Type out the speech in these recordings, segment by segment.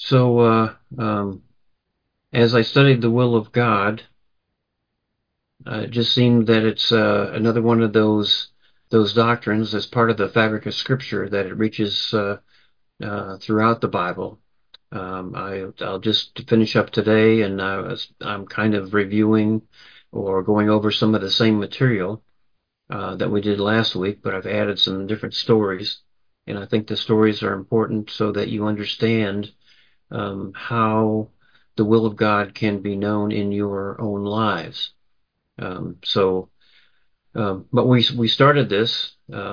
So, as I studied the will of God, it just seemed that it's another one of those doctrines as part of the fabric of Scripture that it reaches throughout the Bible. I'll just finish up today, and I'm kind of reviewing or going over some of the same material that we did last week, but I've added some different stories, and I think the stories are important so that you understand how the will of God can be known in your own lives. So, but we started this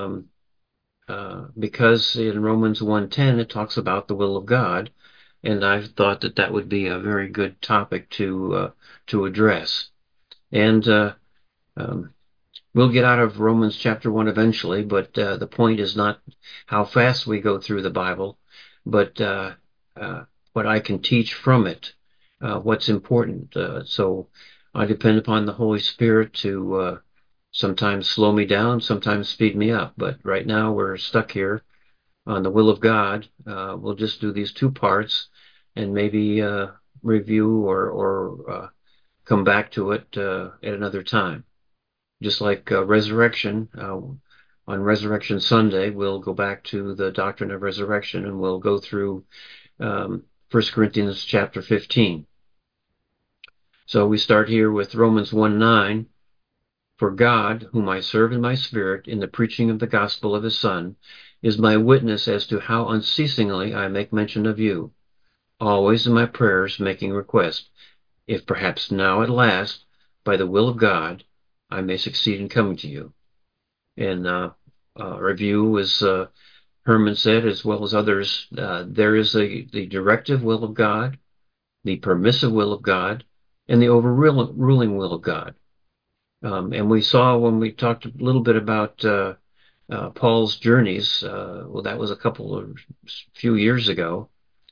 because in Romans 1:10 it talks about the will of God, and I thought that that would be a very good topic to address. And um, we'll get out of Romans chapter 1 eventually, but the point is not how fast we go through the Bible, but what I can teach from it, what's important. So I depend upon the Holy Spirit to sometimes slow me down, sometimes speed me up. But right now we're stuck here on the will of God. We'll just do these two parts and maybe review or come back to it at another time. Just like resurrection, on Resurrection Sunday, we'll go back to the doctrine of resurrection and we'll go through 1 Corinthians chapter 15. So we start here with Romans 1:9. For God, whom I serve in my spirit in the preaching of the gospel of his Son, is my witness as to how unceasingly I make mention of you, always in my prayers making request, if perhaps now at last, by the will of God, I may succeed in coming to you. And review, as Herman said, as well as others, there is the directive will of God, the permissive will of God, and the overruling will of God. And we saw when we talked a little bit about Paul's journeys, well, that was a few years ago,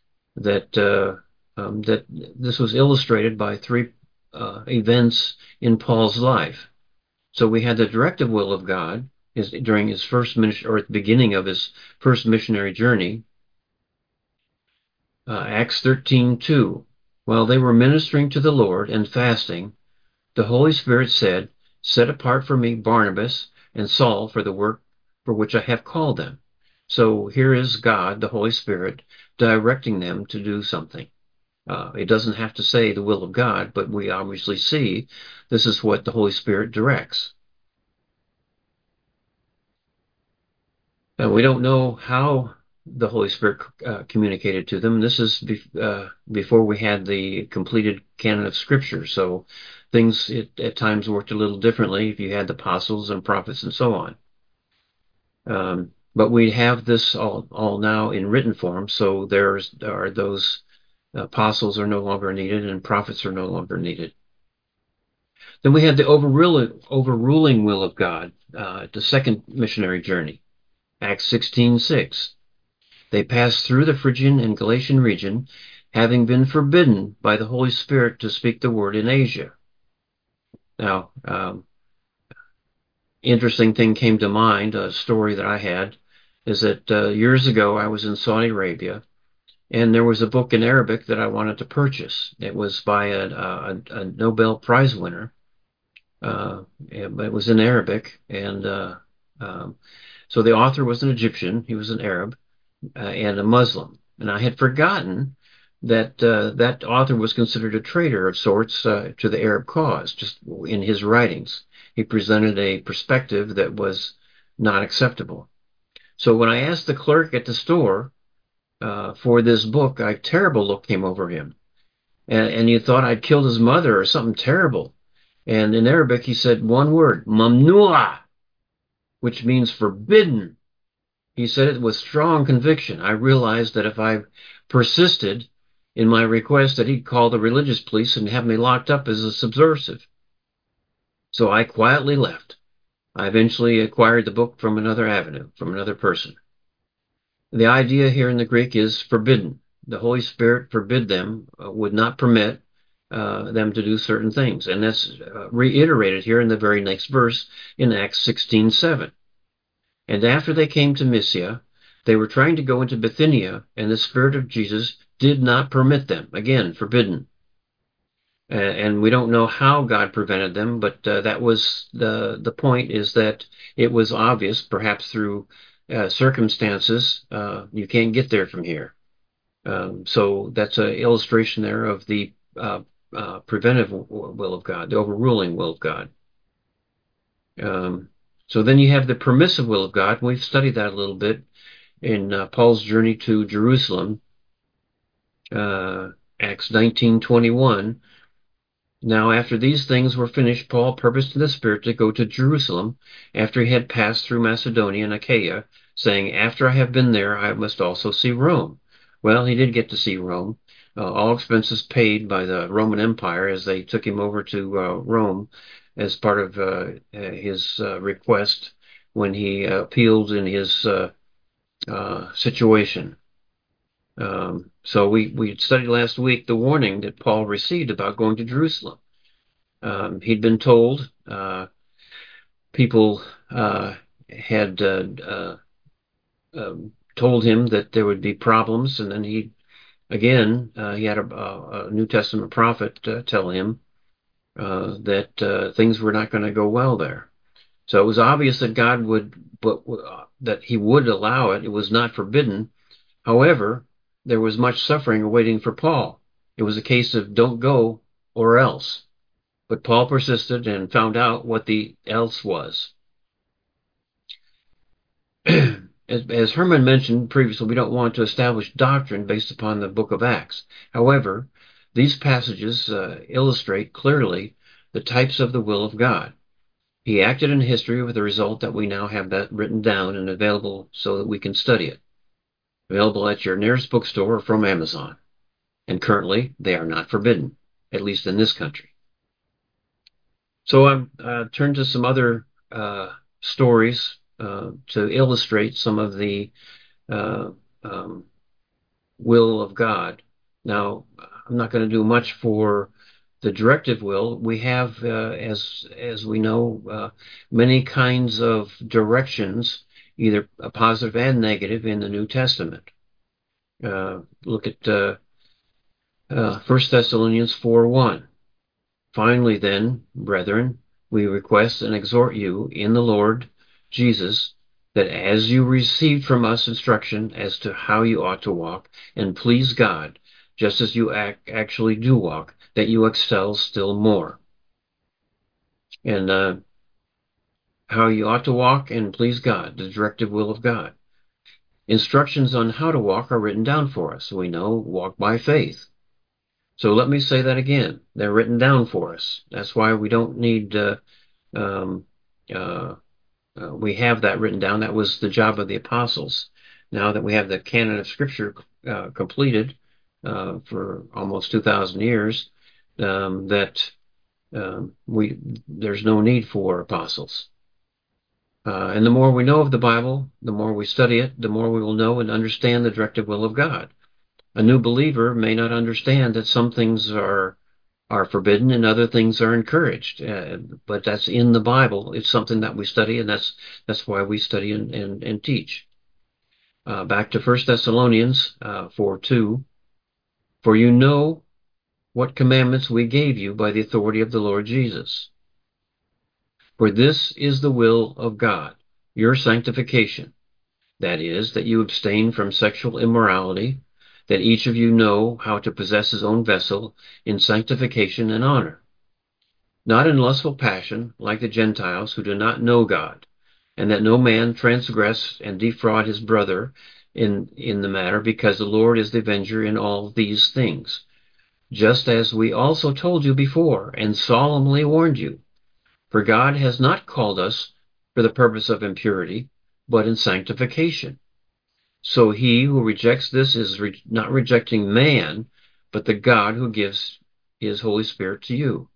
that this was illustrated by three events in Paul's life. So we had the directive will of God during his first mission, or at the beginning of his first missionary journey, Acts 13:2. While they were ministering to the Lord and fasting, the Holy Spirit said, "Set apart for me Barnabas and Saul for the work for which I have called them." So here is God, the Holy Spirit, directing them to do something. It doesn't have to say the will of God, but we obviously see this is what the Holy Spirit directs. We don't know how the Holy Spirit communicated to them. This is before we had the completed canon of Scripture, so things at times worked a little differently if you had the apostles and prophets and so on. But we have this all now in written form, so there are those apostles are no longer needed and prophets are no longer needed. Then we had the overruling will of God, the second missionary journey, Acts 16:6. They passed through the Phrygian and Galatian region, having been forbidden by the Holy Spirit to speak the word in Asia. Now, interesting thing came to mind, a story that I had, is that years ago I was in Saudi Arabia, and there was a book in Arabic that I wanted to purchase. It was by a Nobel Prize winner. It was in Arabic, and so the author was an Egyptian, he was an Arab, and a Muslim. And I had forgotten that that author was considered a traitor of sorts to the Arab cause, just in his writings. He presented a perspective that was not acceptable. So when I asked the clerk at the store for this book, a terrible look came over him. And he thought I'd killed his mother or something terrible. And in Arabic, he said one word, mamnu'a, which means forbidden. He said it with strong conviction. I realized that if I persisted in my request that he'd call the religious police and have me locked up as a subversive. So I quietly left. I eventually acquired the book from another avenue, from another person. The idea here in the Greek is forbidden. The Holy Spirit forbid them, would not permit them to do certain things. And that's reiterated here in the very next verse in Acts 16:7. And after they came to Mysia, they were trying to go into Bithynia, and the Spirit of Jesus did not permit them. Again, forbidden. And we don't know how God prevented them, but that was the point, is that it was obvious, perhaps through circumstances, you can't get there from here. So that's an illustration there of the preventive will of God, the overruling will of God. So then you have the permissive will of God. We've studied that a little bit in Paul's journey to Jerusalem, Acts 19:21. Now after these things were finished, Paul purposed in the Spirit to go to Jerusalem after he had passed through Macedonia and Achaia, saying, After I have been there, I must also see Rome. Well, he did get to see Rome. All expenses paid by the Roman Empire as they took him over to Rome as part of his request when he appealed in his situation. So we studied last week the warning that Paul received about going to Jerusalem. He'd been told, people had told him that there would be problems, and then he had a New Testament prophet tell him that things were not going to go well there. So it was obvious that God would, that he would allow it. It was not forbidden. However, there was much suffering awaiting for Paul. It was a case of don't go or else. But Paul persisted and found out what the else was. As Herman mentioned previously, we don't want to establish doctrine based upon the book of Acts. However, these passages illustrate clearly the types of the will of God. He acted in history with the result that we now have that written down and available so that we can study it. Available at your nearest bookstore or from Amazon. And currently, they are not forbidden, at least in this country. So I've turned to some other stories to illustrate some of the will of God. Now, I'm not going to do much for the directive will. We have, as we know, many kinds of directions, either positive and negative, in the New Testament. Look at 1 Thessalonians 4:1. Finally then, brethren, we request and exhort you in the Lord Jesus, that as you received from us instruction as to how you ought to walk and please God, just as you actually do walk, that you excel still more. And how you ought to walk and please God, the directive will of God. Instructions on how to walk are written down for us. We know, walk by faith. So let me say that again. They're written down for us. That's why we don't need, we have that written down. That was the job of the apostles. Now that we have the canon of Scripture completed for almost 2,000 years, there's no need for apostles. And the more we know of the Bible, the more we study it, the more we will know and understand the directive will of God. A new believer may not understand that some things are forbidden and other things are encouraged, but that's in the Bible. It's something that we study, and that's why we study and teach. Back to 1 Thessalonians 4:2. For you know what commandments we gave you by the authority of the Lord Jesus. For this is the will of God, your sanctification. That is, that you abstain from sexual immorality, that each of you know how to possess his own vessel in sanctification and honor, not in lustful passion, like the Gentiles who do not know God, and that no man transgress and defraud his brother in the matter, because the Lord is the avenger in all these things, just as we also told you before, and solemnly warned you. For God has not called us for the purpose of impurity, but in sanctification. So he who rejects this is not rejecting man, but the God who gives his Holy Spirit to you.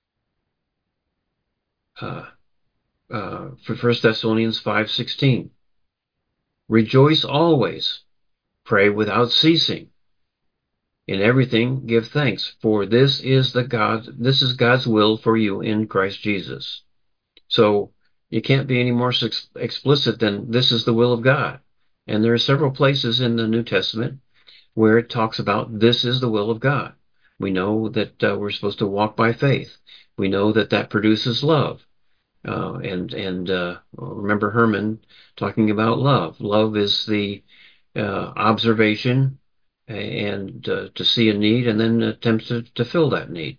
For 1 Thessalonians 5:16. Rejoice always, pray without ceasing. In everything give thanks, for this is God's will for you in Christ Jesus. So you can't be any more explicit than this is the will of God. And there are several places in the New Testament where it talks about this is the will of God. We know that we're supposed to walk by faith. We know that that produces love. And remember Herman talking about love. Love is the observation and to see a need and then attempt to fill that need.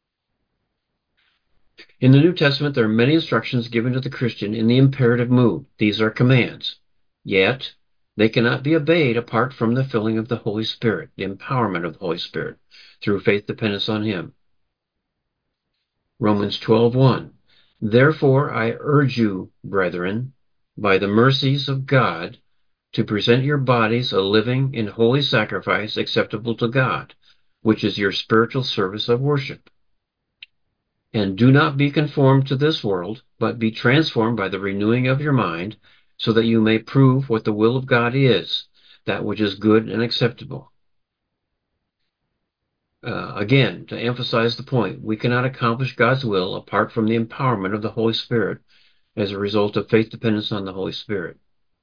In the New Testament, there are many instructions given to the Christian in the imperative mood. These are commands. Yet, they cannot be obeyed apart from the filling of the Holy Spirit, the empowerment of the Holy Spirit, through faith dependence on Him. Romans 12:1. Therefore, I urge you, brethren, by the mercies of God, to present your bodies a living and holy sacrifice acceptable to God, which is your spiritual service of worship. And do not be conformed to this world, but be transformed by the renewing of your mind, so that you may prove what the will of God is, that which is good and acceptable. Again, to emphasize the point, we cannot accomplish God's will apart from the empowerment of the Holy Spirit as a result of faith dependence on the Holy Spirit.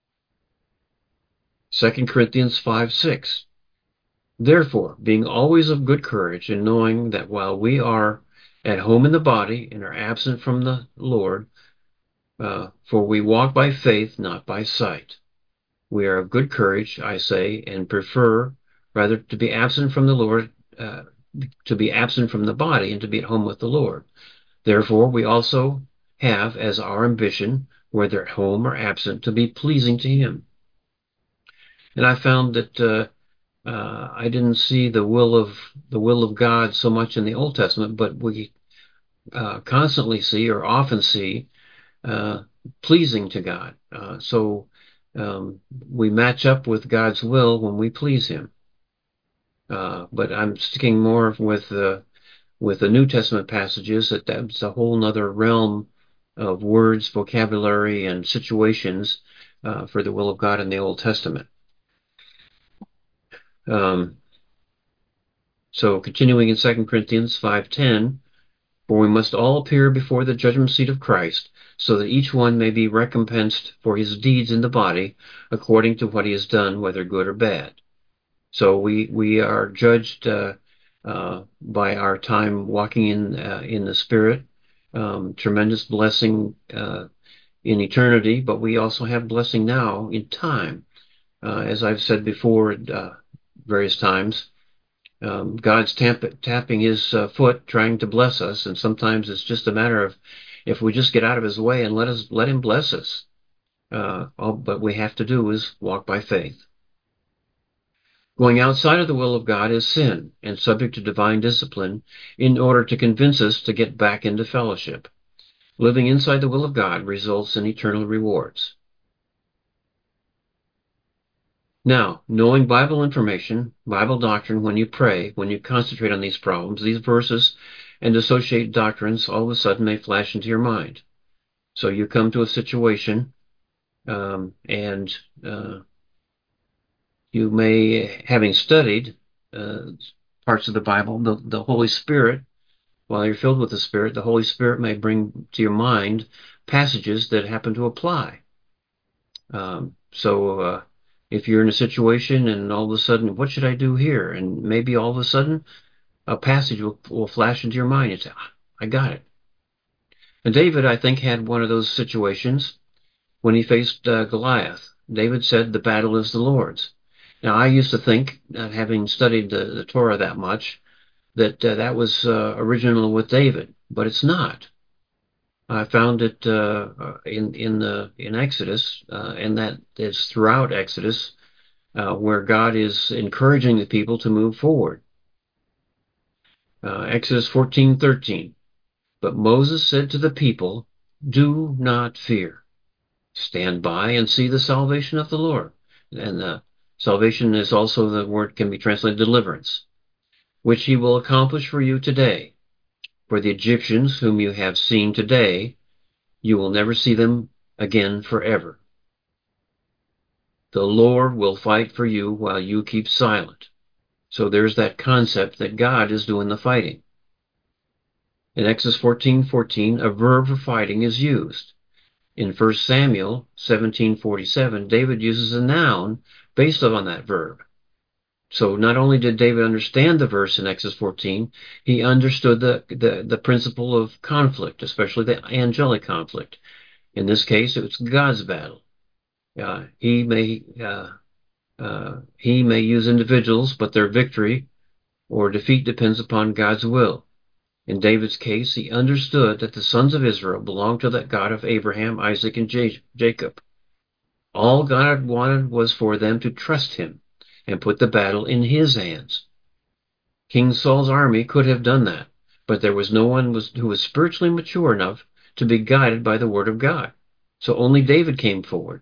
2 Corinthians 5:6. Therefore, being always of good courage, and knowing that while we are at home in the body and are absent from the Lord, for we walk by faith, not by sight. We are of good courage, I say, and prefer rather to be absent from the Lord, to be absent from the body and to be at home with the Lord. Therefore, we also have as our ambition, whether at home or absent, to be pleasing to Him. And I found that I didn't see the will of God so much in the Old Testament, but we constantly see or often see pleasing to God. So we match up with God's will when we please Him. But I'm sticking more with the New Testament passages. That's a whole other realm of words, vocabulary, and situations for the will of God in the Old Testament. So continuing in 2 Corinthians 5:10, for we must all appear before the judgment seat of Christ, so that each one may be recompensed for his deeds in the body, according to what he has done, whether good or bad. So we are judged by our time walking in the Spirit. Tremendous blessing in eternity, but we also have blessing now in time. As I've said before various times, God's tapping His foot, trying to bless us, and sometimes it's just a matter of if we just get out of His way and let Him bless us. All but we have to do is walk by faith. Going outside of the will of God is sin and subject to divine discipline in order to convince us to get back into fellowship. Living inside the will of God results in eternal rewards. Now, knowing Bible information, Bible doctrine, when you pray, when you concentrate on these problems, these verses and associated doctrines all of a sudden may flash into your mind. So you come to a situation and you may, having studied parts of the Bible, the Holy Spirit, while you're filled with the Spirit, the Holy Spirit may bring to your mind passages that happen to apply. So if you're in a situation and all of a sudden, what should I do here? And maybe all of a sudden, a passage will flash into your mind. You say, I got it. And David, I think, had one of those situations when he faced Goliath. David said, the battle is the Lord's. Now, I used to think, having studied the Torah that much, that that was original with David, but it's not. I found it in Exodus, and that is throughout Exodus, where God is encouraging the people to move forward. Exodus 14:13. But Moses said to the people, do not fear. Stand by and see the salvation of the Lord. And salvation is also the word can be translated deliverance, which He will accomplish for you today. For the Egyptians whom you have seen today, you will never see them again forever. The Lord will fight for you while you keep silent. So there's that concept that God is doing the fighting. In Exodus 14:14, a verb for fighting is used. In 1 Samuel 17:47, David uses a noun based on that verb. So not only did David understand the verse in Exodus 14, he understood the principle of conflict, especially the angelic conflict. In this case, it was God's battle. He may use individuals, but their victory or defeat depends upon God's will. In David's case, he understood that the sons of Israel belonged to the God of Abraham, Isaac, and Jacob. All God wanted was for them to trust him and put the battle in his hands. King Saul's army could have done that, but there was no one who was spiritually mature enough to be guided by the word of God. So only David came forward.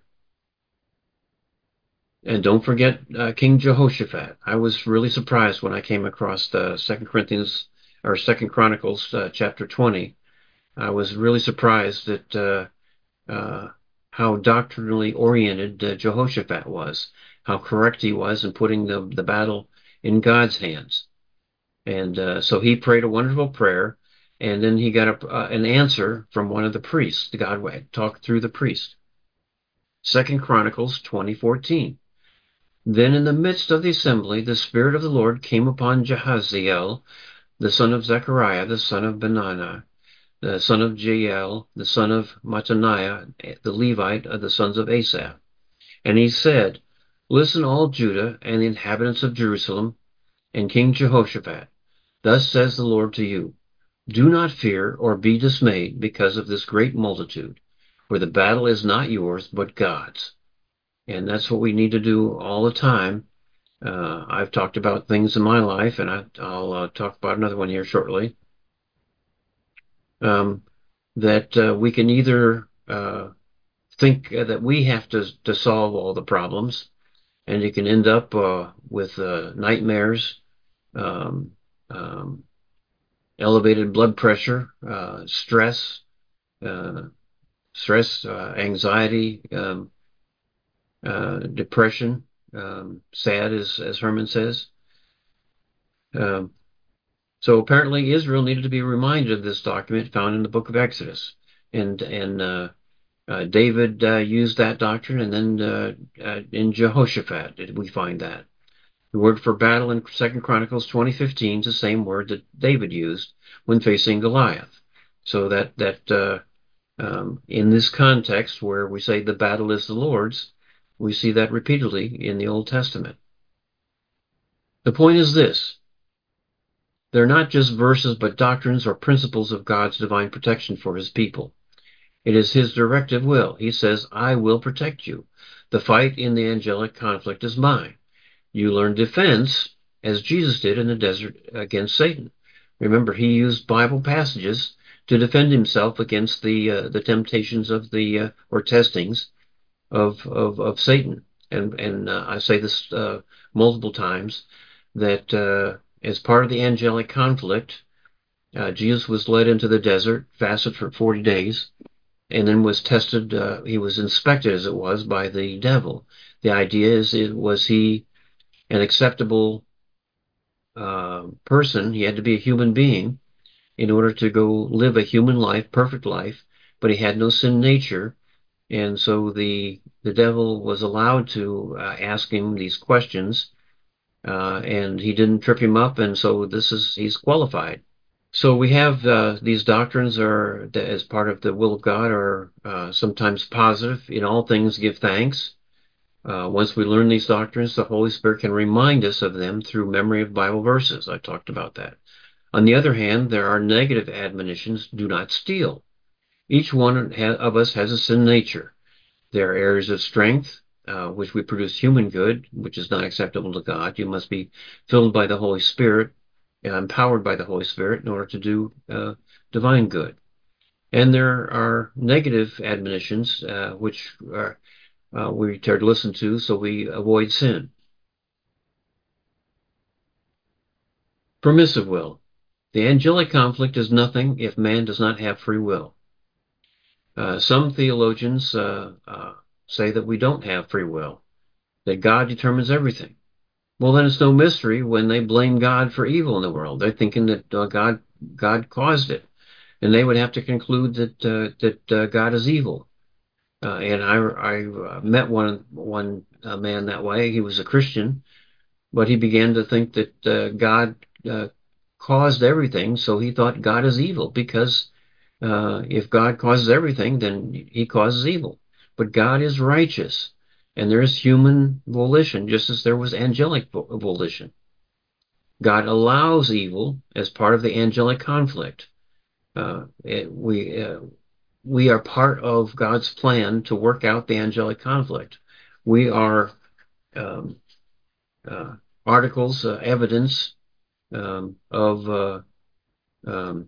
And don't forget King Jehoshaphat. I was really surprised when I came across the Second Corinthians or Second Chronicles chapter 20. I was really surprised at how doctrinally oriented Jehoshaphat was, how correct he was in putting the battle in God's hands. And so he prayed a wonderful prayer, and then he got an answer from one of the priests. God talked through the priest. Second Chronicles 20:14. Then in the midst of the assembly, the Spirit of the Lord came upon Jahaziel, the son of Zechariah, the son of Benaiah, the son of Jael, the son of Mattaniah, the Levite of the sons of Asaph. And he said, Listen, all Judah and the inhabitants of Jerusalem, and King Jehoshaphat. Thus says the Lord to you, Do not fear or be dismayed because of this great multitude, for the battle is not yours, but God's. And that's what we need to do all the time. I've talked about things in my life, and I'll talk about another one here shortly. That we can either think that we have to solve all the problems, and you can end up with nightmares, um, um, elevated blood pressure, stress, anxiety, depression, sad, as Herman says. Um, so apparently Israel needed to be reminded of this document found in the book of Exodus. And David used that doctrine, and then in Jehoshaphat did we find that. The word for battle in 2 Chronicles 20:15 is the same word that David used when facing Goliath. So that in this context where we say the battle is the Lord's, we see that repeatedly in the Old Testament. The point is this. They're not just verses, but doctrines or principles of God's divine protection for his people. It is his directive will. He says, I will protect you. The fight in the angelic conflict is mine. You learn defense, as Jesus did in the desert against Satan. Remember, he used Bible passages to defend himself against the temptations of or testings of Satan. And I say this multiple times, that as part of the angelic conflict, Jesus was led into the desert, fasted for 40 days, and then was tested. He was inspected, as it was, by the devil. The idea is, was he an acceptable person? He had to be a human being in order to go live a human life, perfect life, but he had no sin nature. And so the devil was allowed to ask him these questions, and he didn't trip him up, and so he's qualified. So we have these doctrines are, as part of the will of God, are sometimes positive. In all things give thanks. Once we learn these doctrines, the Holy Spirit can remind us of them through memory of Bible verses. I talked about that. On the other hand, there are negative admonitions. Do not steal. Each one of us has a sin nature. There are areas of strength, which we produce human good, which is not acceptable to God. You must be filled by the Holy Spirit, empowered by the Holy Spirit in order to do divine good. And there are negative admonitions, which we are to listen to, so we avoid sin. Permissive will. The angelic conflict is nothing if man does not have free will. Some theologians say that we don't have free will, that God determines everything. Well, then it's no mystery when they blame God for evil in the world. They're thinking that God caused it, and they would have to conclude that God is evil. And I met one man that way. He was a Christian, but he began to think that God caused everything, so he thought God is evil because if God causes everything, then he causes evil. But God is righteous, and there is human volition, just as there was angelic volition. God allows evil as part of the angelic conflict. Uh, it, we uh, we are part of God's plan to work out the angelic conflict. We are um, uh, articles, evidence of um,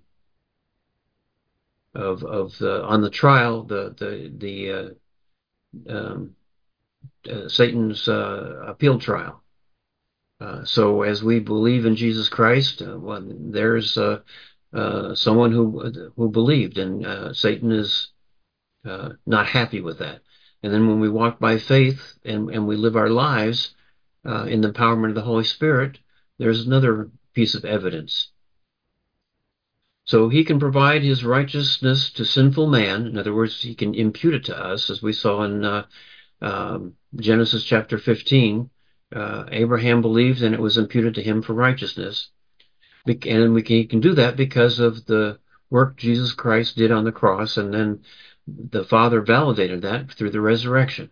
of the on the trial, the um, Satan's appeal trial. So as we believe in Jesus Christ, well, there's someone who believed, and Satan is not happy with that. And then when we walk by faith and we live our lives in the empowerment of the Holy Spirit, there's another piece of evidence. So he can provide his righteousness to sinful man. In other words, he can impute it to us, as we saw in Genesis chapter 15. Abraham believed, and it was imputed to him for righteousness. And he can do that because of the work Jesus Christ did on the cross, and then the Father validated that through the resurrection.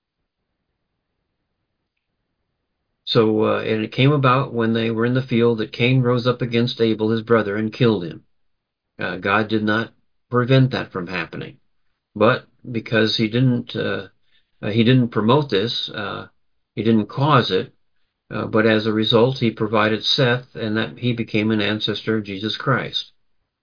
So, and it came about when they were in the field that Cain rose up against Abel, his brother, and killed him. God did not prevent that from happening, but because he didn't promote this, he didn't cause it, but as a result, he provided Seth, and that he became an ancestor of Jesus Christ.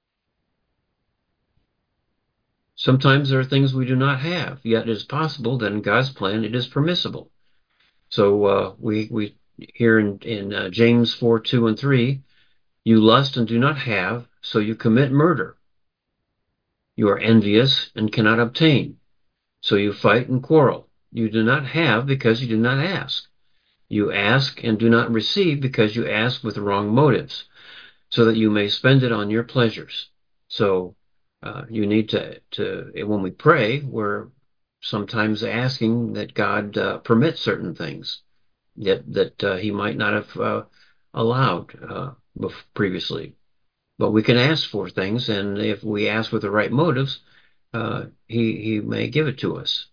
Sometimes there are things we do not have, yet it is possible that in God's plan it is permissible. So we here in James 4:2 and 3, you lust and do not have, so you commit murder. You are envious and cannot obtain, so you fight and quarrel. You do not have because you do not ask. You ask and do not receive because you ask with wrong motives, so that you may spend it on your pleasures. So you need when we pray, we're sometimes asking that God permit certain things that he might not have allowed previously. But we can ask for things, and if we ask with the right motives, he may give it to us.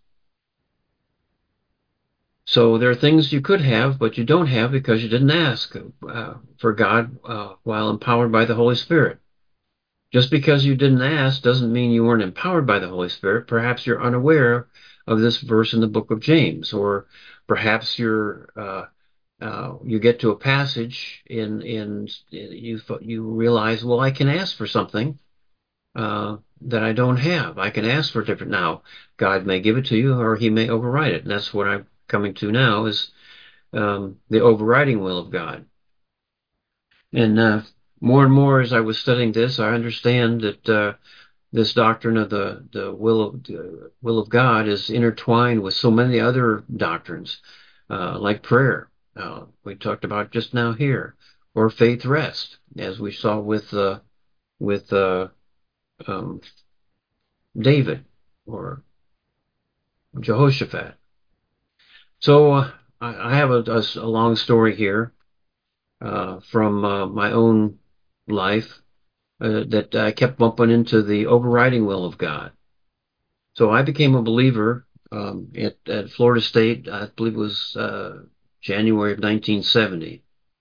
So there are things you could have, but you don't have because you didn't ask for God while empowered by the Holy Spirit. Just because you didn't ask doesn't mean you weren't empowered by the Holy Spirit. Perhaps you're unaware of this verse in the book of James, or perhaps you get to a passage in you realize, well, I can ask for something that I don't have. I can ask for different. Now, God may give it to you, or He may override it. And that's what I'm coming to now is the overriding will of God. And more and more as I was studying this, I understand that this doctrine of the will of God is intertwined with so many other doctrines, like prayer. We talked about just now here, or faith rest, as we saw with um, David or Jehoshaphat. So I have a long story here from my own life that I kept bumping into the overriding will of God. So I became a believer at Florida State. I believe it was January of 1970.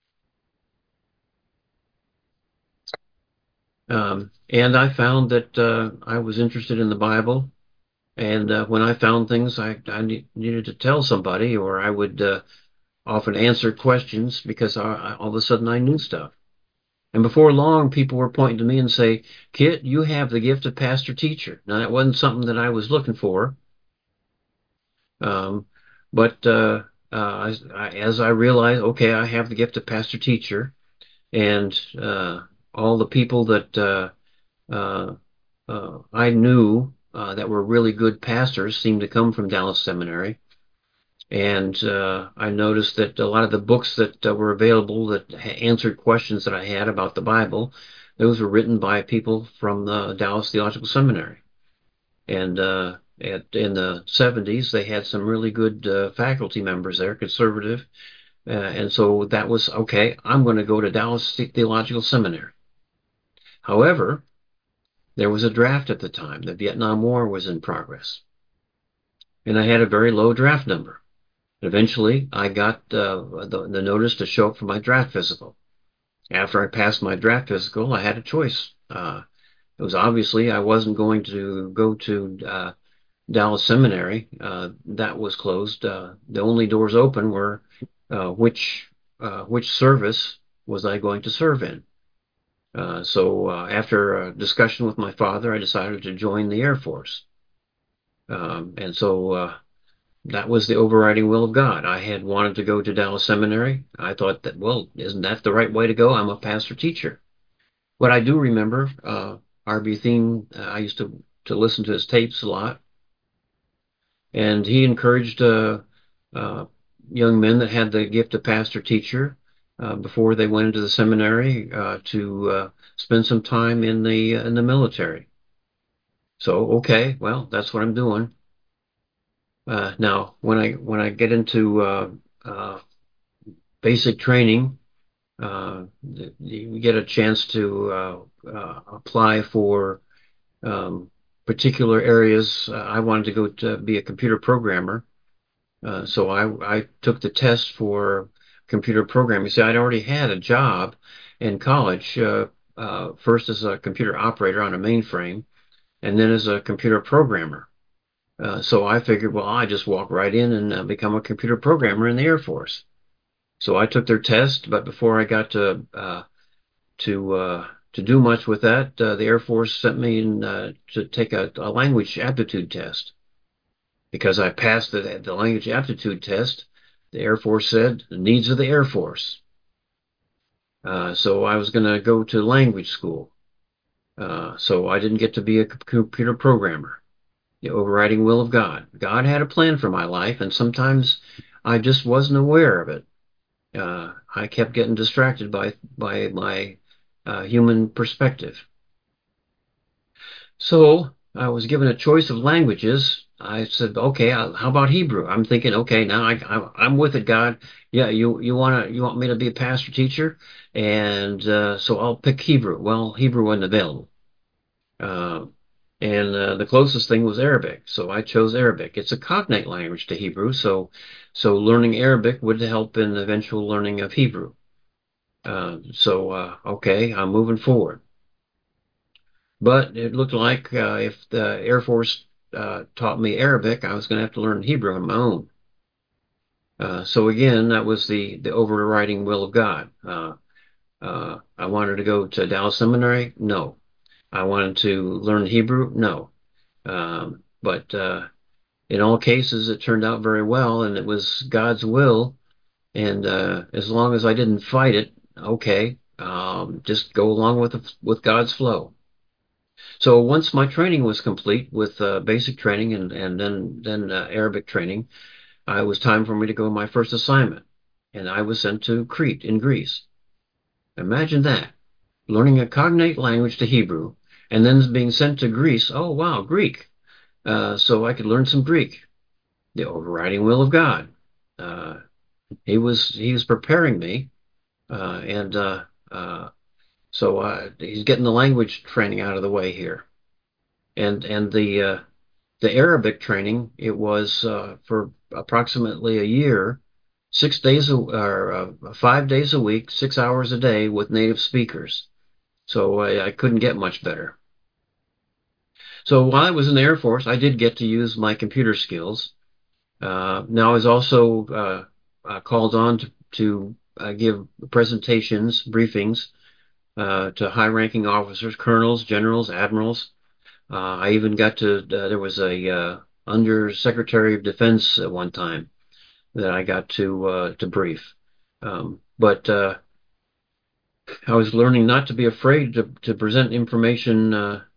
And I found that I was interested in the Bible. And when I found things I needed to tell somebody, or I would often answer questions because all of a sudden I knew stuff. And before long, people were pointing to me and say, "Kit, you have the gift of pastor teacher." Now, that wasn't something that I was looking for. Um, but as I realized, okay, I have the gift of pastor teacher, and all the people that uh, I knew that were really good pastors seemed to come from Dallas Seminary. And I noticed that a lot of the books that were available that answered questions that I had about the Bible, those were written by people from the Dallas Theological Seminary. And in the 70s, they had some really good faculty members there, conservative, And so that was okay. I'm going to go to Dallas Theological Seminary. However, there was a draft at the time. The Vietnam War was in progress, and I had a very low draft number. Eventually, I got the notice to show up for my draft physical. After I passed my draft physical, I had a choice. It was obviously I wasn't going to go to Dallas Seminary. That was closed. The only doors open were which service was I going to serve in. So after a discussion with my father, I decided to join the Air Force. And so that was the overriding will of God. I had wanted to go to Dallas Seminary. I thought that, well, isn't that the right way to go? I'm a pastor teacher. What I do remember, R.B. Thien, I used to listen to his tapes a lot, and he encouraged uh, young men that had the gift of pastor teacher before they went into the seminary to spend some time in the military. So okay, well, that's what I'm doing. Now, when I get into uh, basic training, you get a chance to apply for particular areas. I wanted to go to be a computer programmer, so I took the test for computer programming. See, I'd already had a job in college, first as a computer operator on a mainframe, and then as a computer programmer. So I figured, well, I just walk right in and become a computer programmer in the Air Force. So I took their test, but before I got to do much with that, the Air Force sent me in, to take a language aptitude test. Because I passed the language aptitude test, the Air Force said the needs of the Air Force. So I was going to go to language school. So I didn't get to be a computer programmer. The overriding will of God. God had a plan for my life, and sometimes I just wasn't aware of it. I kept getting distracted by my human perspective. So I was given a choice of languages. I said, okay, how about Hebrew? I'm thinking, okay, now I'm with it, God. Yeah, you want me to be a pastor teacher, and so I'll pick Hebrew. Well, Hebrew wasn't available, uh, and the closest thing was Arabic, so I chose Arabic. It's a cognate language to Hebrew, so learning Arabic would help in the eventual learning of Hebrew. So okay, I'm moving forward. But it looked like if the Air Force taught me Arabic, I was going to have to learn Hebrew on my own. So again, that was the overriding will of God. I wanted to go to Dallas Seminary? No. I wanted to learn Hebrew? No. But in all cases, it turned out very well, and it was God's will. And as long as I didn't fight it, okay, just go along with God's flow. So once my training was complete with basic training and then Arabic training, it was time for me to go on my first assignment, and I was sent to Crete in Greece. Imagine that, learning a cognate language to Hebrew, and then being sent to Greece. Oh wow, Greek! So I could learn some Greek. The overriding will of God. Uh, he was preparing me, and so he's getting the language training out of the way here, and the Arabic training, it was for approximately a year, 6 days or 5 days a week, 6 hours a day with native speakers. So I couldn't get much better. So while I was in the Air Force, I did get to use my computer skills. Now I was also called on to give presentations, briefings to high-ranking officers, colonels, generals, admirals. I even got to, there was a Under Secretary of Defense at one time that I got to brief. But I was learning not to be afraid to present information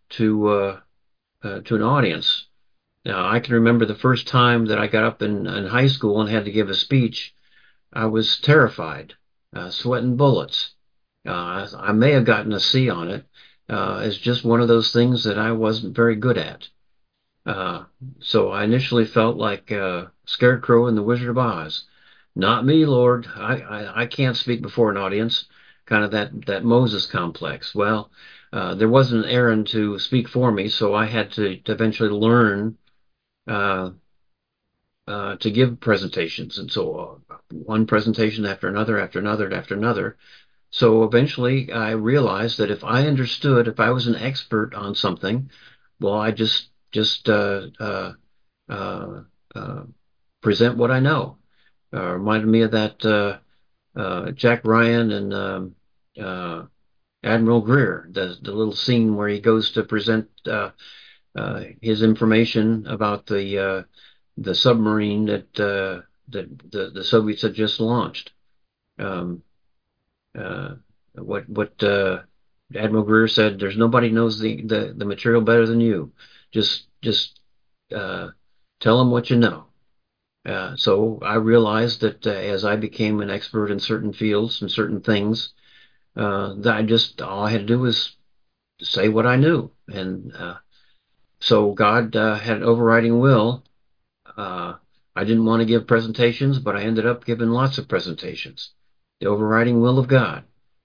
to an audience. Now, I can remember the first time that I got up in high school and had to give a speech. I was terrified, sweating bullets. I may have gotten a C on it. It's just one of those things that I wasn't very good at. Uh, so I initially felt like Scarecrow in The Wizard of Oz. Not me, Lord. I can't speak before an audience. Kind of that Moses complex. Well, there wasn't Aaron to speak for me, so I had to eventually learn uh, to give presentations, and so one presentation after another, after another, after another. So eventually, I realized that if I understood, if I was an expert on something, well, I just uh, uh, present what I know. Reminded me of that Jack Ryan and uh, Admiral Greer, the little scene where he goes to present his information about the submarine that the Soviets had just launched. Um, uh, what Admiral Greer said, there's nobody knows the material better than you. Just uh, tell them what you know. So I realized that as I became an expert in certain fields and certain things, that I just all I had to do was say what I knew, and so God had an overriding will. Uh, I didn't want to give presentations, but I ended up giving lots of presentations. The overriding will of God.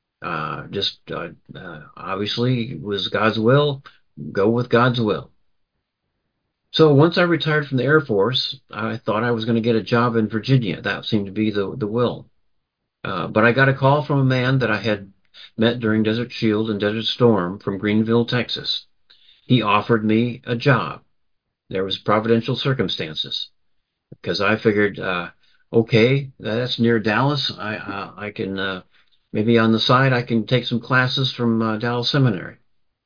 Just obviously was God's will. Go with God's will. So once I retired from the Air Force, I thought I was going to get a job in Virginia. That seemed to be the will. But I got a call from a man that I had met during Desert Shield and Desert Storm from Greenville, Texas. He offered me a job. There was providential circumstances because I figured, okay, that's near Dallas. I can maybe on the side I can take some classes from Dallas Seminary,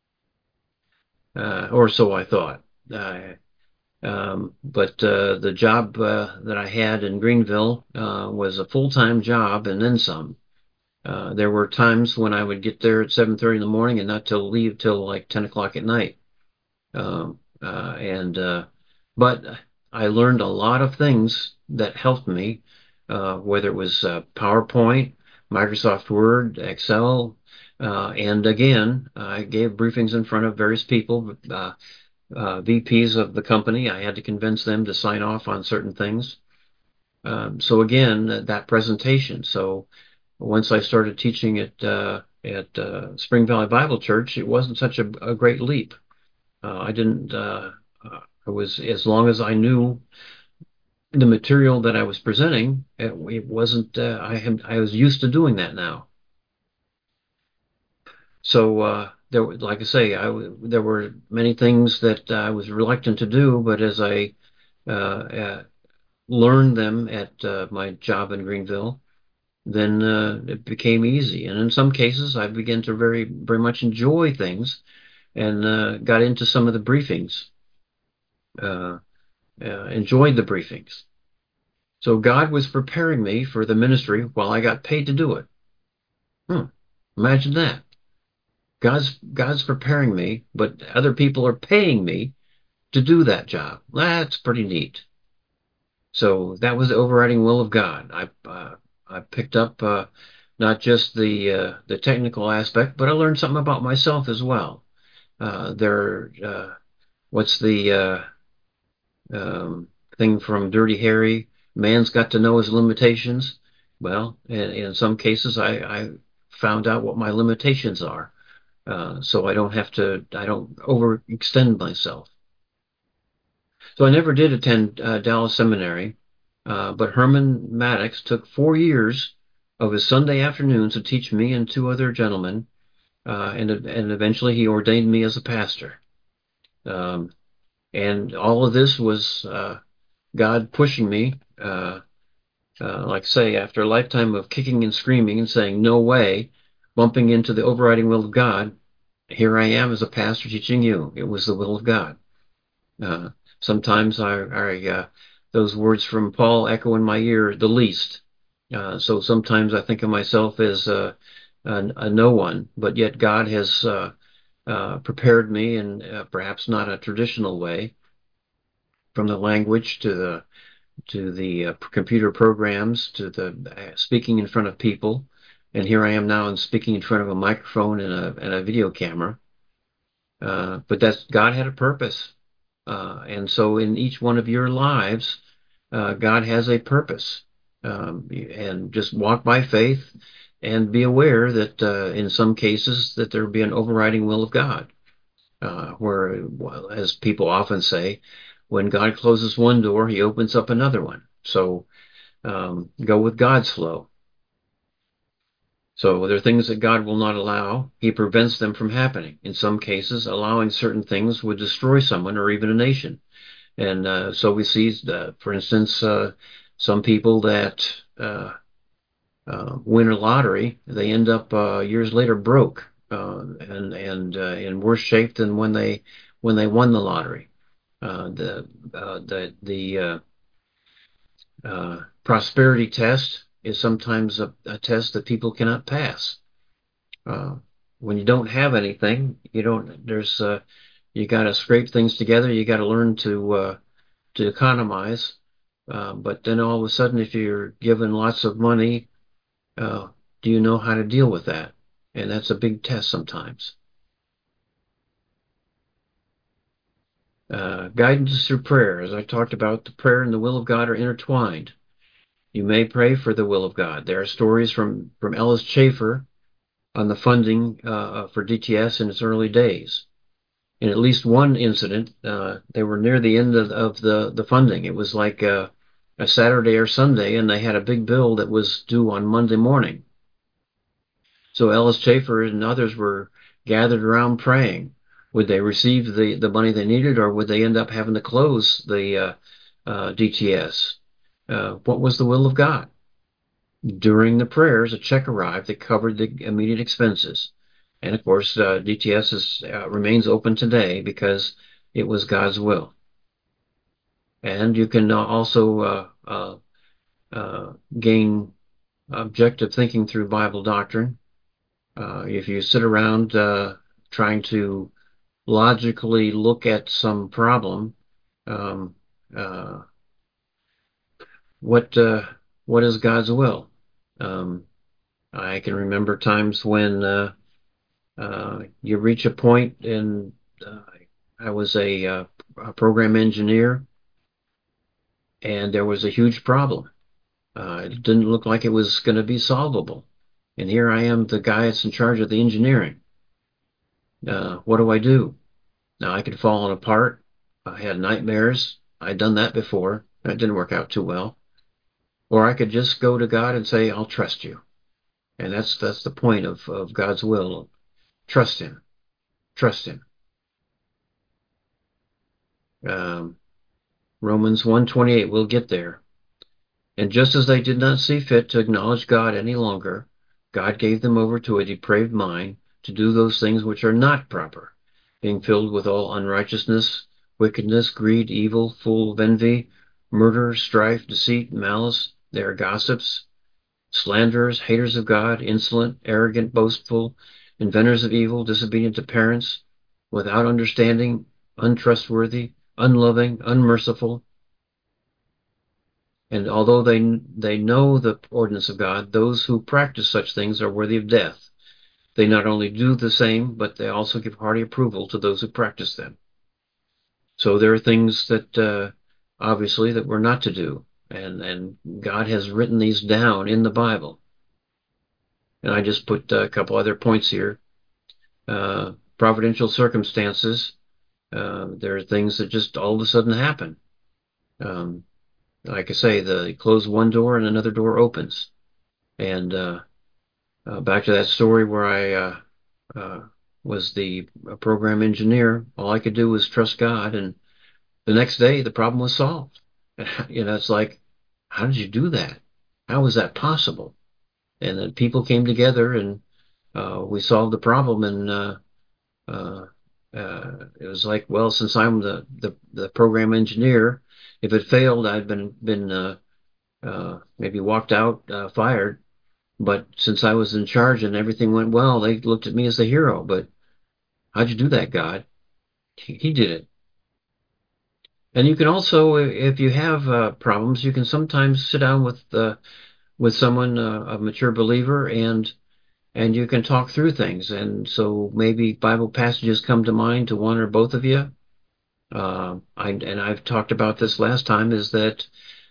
or so I thought. But the job that I had in Greenville was a full-time job and then some. There were times when I would get there at 7:30 in the morning and not till leave till like 10 o'clock at night. And but I learned a lot of things that helped me, whether it was PowerPoint, Microsoft Word, Excel, and again, I gave briefings in front of various people, VPs of the company. I had to convince them to sign off on certain things. So again, that presentation. So once I started teaching at Spring Valley Bible Church, it wasn't such a great leap. I didn't. I was as long as I knew the material that I was presenting, it wasn't. I was used to doing that now. So like I say, there were many things that I was reluctant to do, but as I learned them at my job in Greenville, then it became easy. And in some cases, I began to very much enjoy things and got into some of the briefings. Uh, enjoyed the briefings. So God was preparing me for the ministry while I got paid to do it. Hmm. Imagine that. God's preparing me, but other people are paying me to do that job. That's pretty neat. So that was the overriding will of God. I picked up not just the technical aspect, but I learned something about myself as well. There, what's the um, thing from Dirty Harry? Man's got to know his limitations. Well, in some cases, I found out what my limitations are, so I don't overextend myself. So I never did attend Dallas Seminary, but Herman Maddox took 4 years of his Sunday afternoons to teach me and two other gentlemen, and eventually he ordained me as a pastor. Um, and all of this was God pushing me, like I say, after a lifetime of kicking and screaming and saying no way, bumping into the overriding will of God. Here I am as a pastor teaching you. It was the will of God. Uh, Sometimes those words from Paul echo in my ear, the least. So sometimes I think of myself as a no one, but yet God has prepared me in perhaps not a traditional way, from the language to the computer programs to the speaking in front of people. And here I am now and speaking in front of a microphone and a video camera. But that's God had a purpose. And so in each one of your lives, God has a purpose. and just walk by faith and be aware that in some cases that there will be an overriding will of God, where, well, as people often say, when God closes one door, he opens up another one. So go with God's flow. So there are things that God will not allow. He prevents them from happening. In some cases, allowing certain things would destroy someone or even a nation. And so we see, for instance, some people that win a lottery, they end up years later broke and in worse shape than when they won the lottery. The prosperity test is sometimes a test that people cannot pass. Uh, when you don't have anything, you don't. You got to scrape things together. You got to learn to economize. But then all of a sudden, if you're given lots of money, uh, do you know how to deal with that? And that's a big test sometimes. Guidance through prayer. As I talked about, the prayer and the will of God are intertwined. You may pray for the will of God. There are stories from Ellis Chafer on the funding for DTS in its early days. In at least one incident, they were near the end of the funding. It was like a Saturday or Sunday, and they had a big bill that was due on Monday morning. So Ellis Chafer and others were gathered around praying. Would they receive the money they needed, or would they end up having to close the DTS? What was the will of God? During the prayers, a check arrived that covered the immediate expenses. And of course, DTS remains open today because it was God's will. And you can also gain objective thinking through Bible doctrine. If you sit around trying to logically look at some problem, um, uh, what what is God's will? Um, I can remember times when you reach a point, and I was a program engineer, and there was a huge problem. It didn't look like it was going to be solvable. And here I am, the guy that's in charge of the engineering. What do I do? Now I could fall apart. I had nightmares. I'd done that before. That didn't work out too well. Or I could just go to God and say, I'll trust you. And that's the point of God's will. Trust him. Trust him. Um, Romans 1:28, we'll get there. And just as they did not see fit to acknowledge God any longer, God gave them over to a depraved mind to do those things which are not proper, being filled with all unrighteousness, wickedness, greed, evil, full of envy, murder, strife, deceit, malice. They are gossips, slanderers, haters of God, insolent, arrogant, boastful, inventors of evil, disobedient to parents, without understanding, untrustworthy, unloving, unmerciful. And although they know the ordinance of God, those who practice such things are worthy of death. They not only do the same, but they also give hearty approval to those who practice them. So there are things that obviously that we're not to do, and God has written these down in the Bible. And I just put a couple other points here. Providential circumstances. There are things that just all of a sudden happen. Like I say, you close one door and another door opens. And back to that story where I was the program engineer, all I could do was trust God, and the next day the problem was solved. It's like, how did you do that? How was that possible? And then people came together, and we solved the problem. And uh, it was like, well, since I'm the program engineer, if it failed, I'd been maybe walked out, fired. But since I was in charge and everything went well, they looked at me as the hero. But how'd you do that, God? He did it. And you can also, if you have problems, you can sometimes sit down with someone, a mature believer, and you can talk through things. And so maybe Bible passages come to mind to one or both of you. I've talked about this last time, is that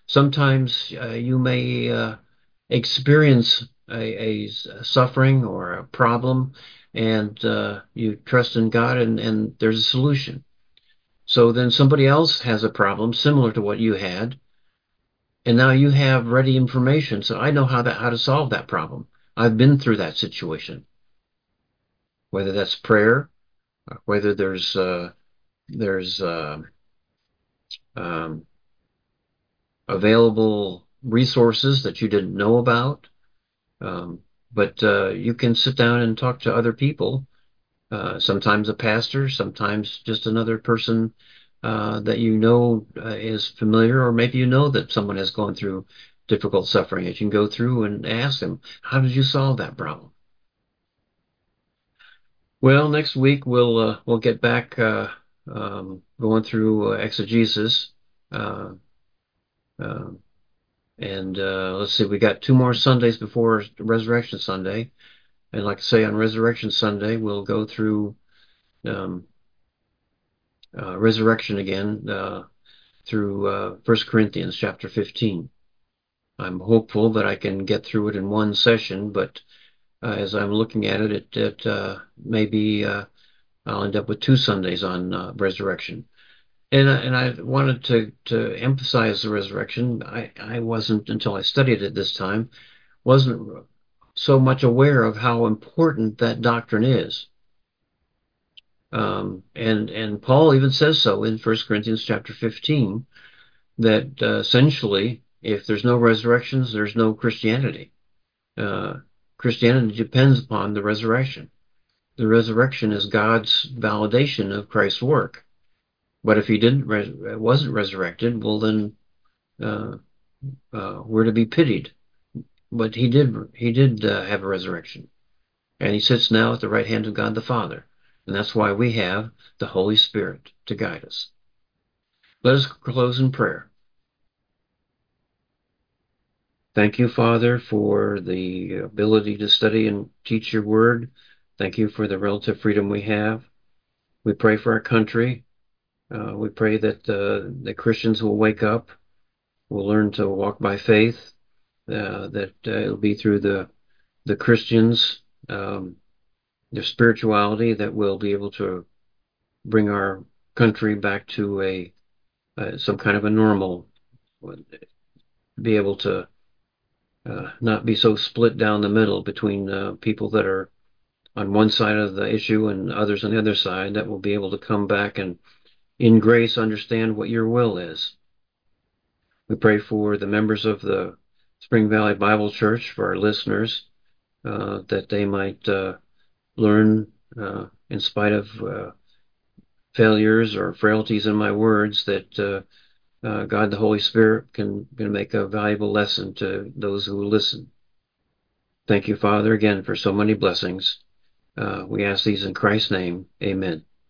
Sometimes you may experience a suffering or a problem, and you trust in God, and there's a solution. So then somebody else has a problem similar to what you had, and now you have ready information. So I know how to solve that problem. I've been through that situation, whether that's prayer, whether there's um, available resources that you didn't know about. Um, but you can sit down and talk to other people, sometimes a pastor, sometimes just another person that you know is familiar, or maybe you know that someone has gone through difficult suffering. You can go through and ask them, how did you solve that problem? Well, next week we'll get back going through exegesis. Uh, uh, and let's see, we got 2 more Sundays before Resurrection Sunday. And like I say, on Resurrection Sunday, we'll go through um, resurrection again through 1 Corinthians chapter 15. I'm hopeful that I can get through it in one session, but as I'm looking at it, it maybe I'll end up with 2 Sundays on resurrection. And I wanted to emphasize the resurrection. I wasn't, until I studied it this time, wasn't so much aware of how important that doctrine is. And Paul even says so in 1 Corinthians chapter 15, that essentially, if there's no resurrections, there's no Christianity. Uh, Christianity depends upon the resurrection. The resurrection is God's validation of Christ's work. But if he wasn't resurrected, well then uh, we're to be pitied. But he did have a resurrection, and he sits now at the right hand of God the Father, and that's why we have the Holy Spirit to guide us. Let us close in prayer. Thank you, Father, for the ability to study and teach your word. Thank you for the relative freedom we have. We pray for our country. We pray that the Christians will wake up, will learn to walk by faith, that it'll be through the Christians, their spirituality, that we'll be able to bring our country back to some kind of a normal, be able to not be so split down the middle between people that are on one side of the issue and others on the other side, that will be able to come back and in grace understand what your will is. We pray for the members of the Spring Valley Bible Church, for our listeners, that they might learn, in spite of failures or frailties in my words, that God the Holy Spirit can make a valuable lesson to those who listen. Thank you, Father, again for so many blessings. We ask these in Christ's name. Amen.